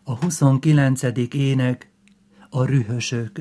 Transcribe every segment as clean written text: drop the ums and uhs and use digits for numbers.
A 29. ének, a rühösök.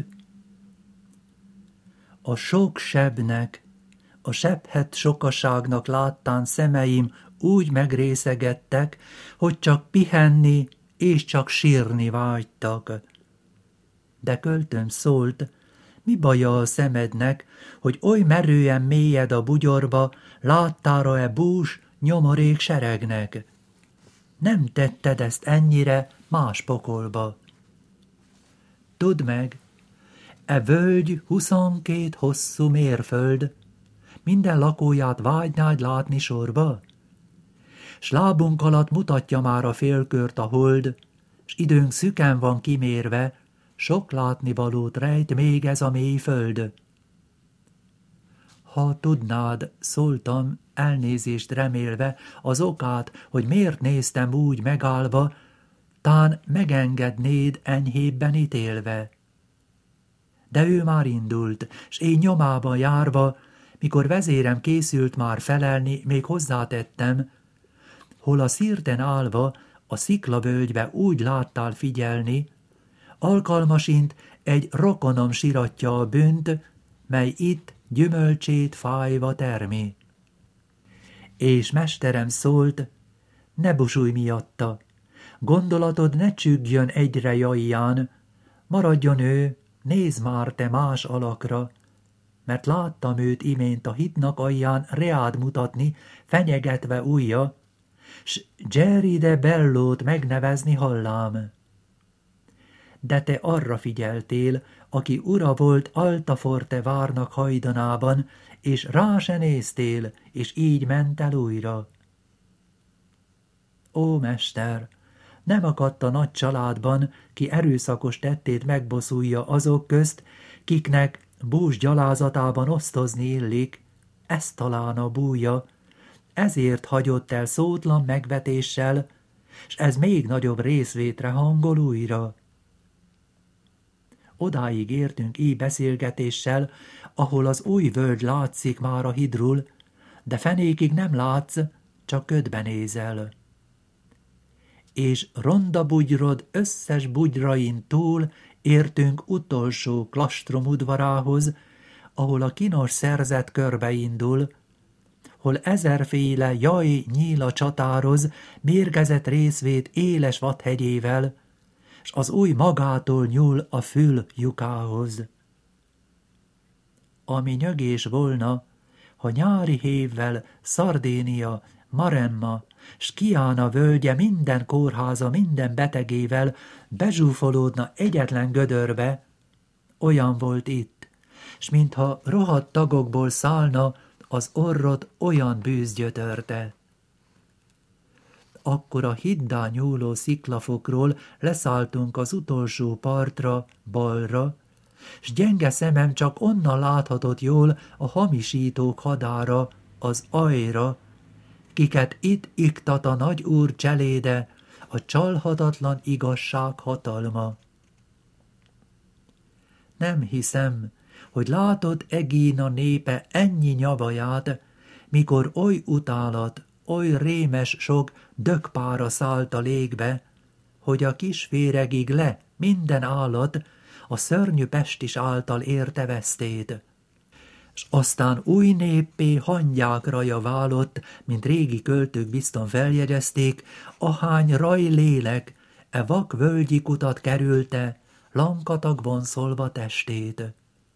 A sok sebnek, a sebhet sokaságnak láttán szemeim úgy megrészegettek, hogy csak pihenni és csak sírni vágytak. De költőm szólt, mi baja a szemednek, hogy oly merően mélyed a bugyorba, láttára-e bús, nyomorék seregnek? Nem tetted ezt ennyire más pokolba. Tudd meg, e völgy 22 hosszú mérföld, minden lakóját vágynád látni sorba? S lábunk alatt mutatja már a félkört a hold, s időnk szüken van kimérve, sok látnivalót rejt még ez a mély föld. Ha tudnád, szóltam, elnézést remélve, az okát, hogy miért néztem úgy megállva, tán megengednéd enyhébben ítélve. De ő már indult, s én nyomában járva, mikor vezérem készült már felelni, még hozzátettem, hol a szirten állva a sziklavölgybe úgy láttál figyelni, alkalmasint egy rokonom siratja a bűnt, mely itt gyümölcsét fájva termi. És mesterem szólt, ne busulj miatta, gondolatod ne csüggjön egyre jajján, maradjon ő, nézd már te más alakra, mert láttam őt imént a hitnak alján reád mutatni, fenyegetve ujja, s Jerry de Bellót megnevezni hallám. De te arra figyeltél, aki ura volt Altaforte várnak hajdanában, és rá se néztél, és így ment el újra. Ó, mester, nem akadt a nagy családban, ki erőszakos tettét megbosszulja azok közt, kiknek bús gyalázatában osztozni illik, ez talán a búja, ezért hagyott el szótlan megvetéssel, s ez még nagyobb részvétre hangol újra. Odáig értünk így beszélgetéssel, ahol az új völgy látszik már a hidrul, de fenékig nem látsz, csak ködben nézel. És ronda bugyrod összes bugyrain túl értünk utolsó klastrom udvarához, ahol a kinos szerzet körbe indul, hol ezerféle jaj nyíla csatároz, mérgezett részvét éles vadhegyével, s az új magától nyúl a fül lyukához. Ami nyögés volna, ha nyári hévvel Szardénia, Maremma, s Kiána völgye minden kórháza, minden betegével bezsúfolódna egyetlen gödörbe, olyan volt itt, s mintha rohadt tagokból szállna, az orrot olyan bűz gyötörte. Akkor a hiddá nyúló sziklafokról leszálltunk az utolsó partra, balra, s gyenge szemem csak onnan láthatott jól a hamisítók hadára, az ajra, kiket itt iktat a nagy úr cseléde, a csalhatatlan igazság hatalma. Nem hiszem, hogy látod Egína népe ennyi nyavaját, mikor oly utálat, oly rémes sok dögpára szállt a légbe, hogy a kis féregig le minden állat a szörnyű pestis által érte vesztét. S aztán új néppé hangyákraja válott, mint régi költők bizton feljegyezték, ahány rajlélek e vak völgyi kutat kerülte, lankatag vonszolva testét.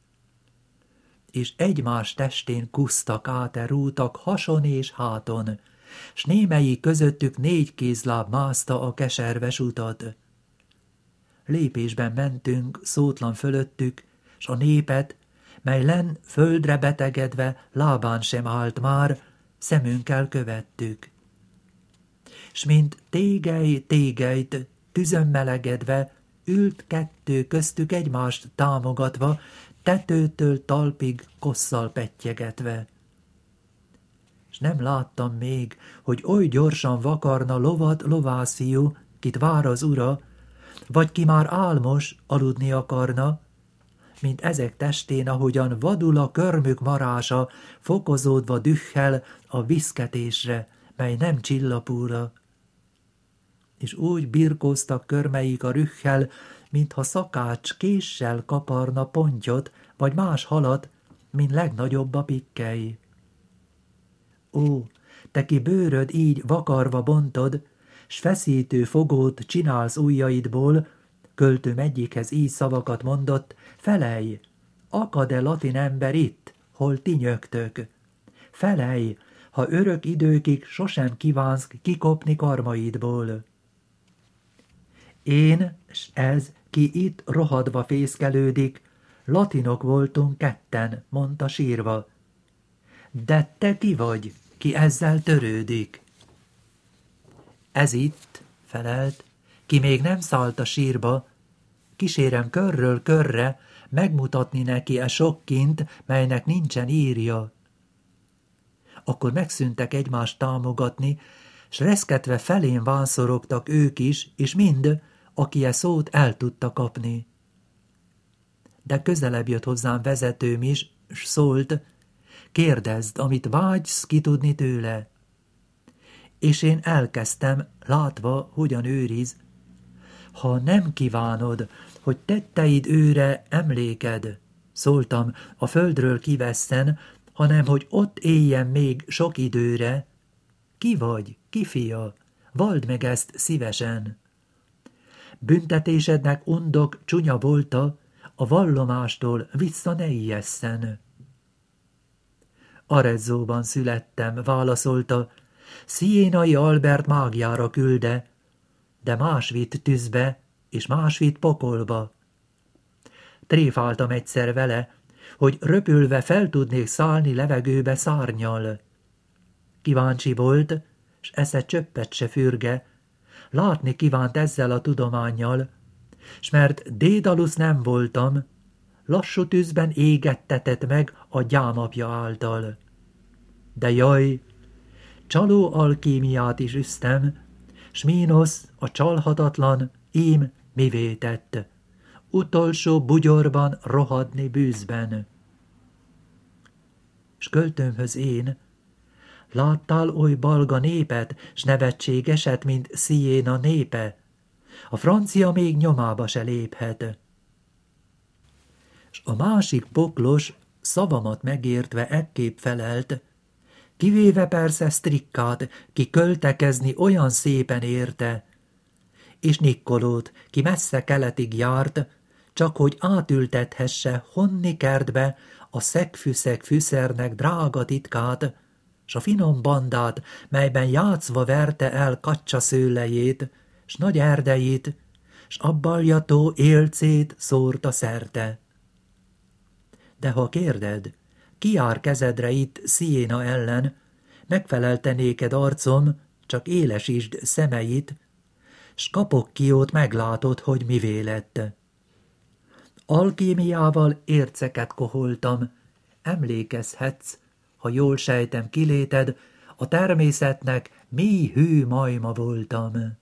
És egymás testén kusztak át e rútak hason és háton, s némelyik közöttük 4 kézláb mászta a keserves utat. Lépésben mentünk, szótlan fölöttük, s a népet, mely len földre betegedve lábán sem állt már, szemünkkel követtük. S mint tégelyt tüzön melegedve, ült 2 köztük egymást támogatva, tetőtől talpig kosszal pettyegetve. S nem láttam még, hogy oly gyorsan vakarna lovat lovászfiú, kit vár az ura, vagy ki már álmos, aludni akarna, mint ezek testén, ahogyan vadul a körmük marása, fokozódva dühhel a viszketésre, mely nem csillapúra. és úgy birkóztak körmeik a rühhel, mintha szakács késsel kaparna pontyot, vagy más halat, mint legnagyobb a pikkely. Ó, te ki bőröd így vakarva bontod, s feszítő fogót csinálsz ujjaidból, költőm egyikhez így szavakat mondott, felej, akad-e latin ember itt, hol ti nyögtök? Felej, ha örök időkig sosem kívánsz kikopni karmaidból. Én, s ez, ki itt rohadva fészkelődik, latinok voltunk ketten, mondta sírva. De te ki vagy, ki ezzel törődik? Ez itt, felelt, ki még nem szállt a sírba, kísérem körről körre megmutatni neki e sok kint, melynek nincsen írja. Akkor megszűntek egymást támogatni, s reszketve felén vánszorogtak ők is, és mind, aki e szót el tudta kapni. De közelebb jött hozzám vezetőm is, s szólt, kérdezd, amit vágysz kitudni tőle. És én elkezdtem, látva, hogyan őriz. Ha nem kívánod, hogy tetteid őre emléked, szóltam, a földről kivesszen, hanem hogy ott éljen még sok időre. Ki vagy, ki fia? Vald meg ezt szívesen. Büntetésednek undok csúnya volta, a vallomástól vissza ne ijesszen. Arezzóban születtem, válaszolta, Sziénai Albert mágjára külde, de más vitt tűzbe, és más vitt pokolba. Tréfáltam egyszer vele, hogy röpülve fel tudnék szállni levegőbe szárnyal. Kíváncsi volt, s esze csöppet se fürge, látni kívánt ezzel a tudománnyal, s mert Dédalusz nem voltam, lassú tűzben égettetett meg a gyámapja által. De jaj, csaló alkímiát is üztem, s Mínosz, a csalhatatlan, ím mivé tett, utolsó bugyorban rohadni bűzben. S költőmhöz én, láttál oly balga népet, s nevetségeset, mint Sziéna népe? A francia még nyomába se léphet. S a másik poklos, szavamat megértve ekképp felelt, kivéve persze Strikkát, ki költekezni olyan szépen érte, és Nikkolót, ki messze keletig járt, csak hogy átültethesse honni kertbe a szegfűszeg fűszernek drága titkát, s a finom bandát, melyben játszva verte el kacsa szőlejét, s nagy erdeit, s abbaljató élcét szórta szerte. De ha kérded, ki jár kezedre itt Sziéna ellen, megfelelte néked arcom, csak élesítsd szemeit, s Kapokkiót meglátod, hogy mivé lett. Alkímiával érceket koholtam, emlékezhetsz, ha jól sejtem kiléted, a természetnek mély hű majma voltam.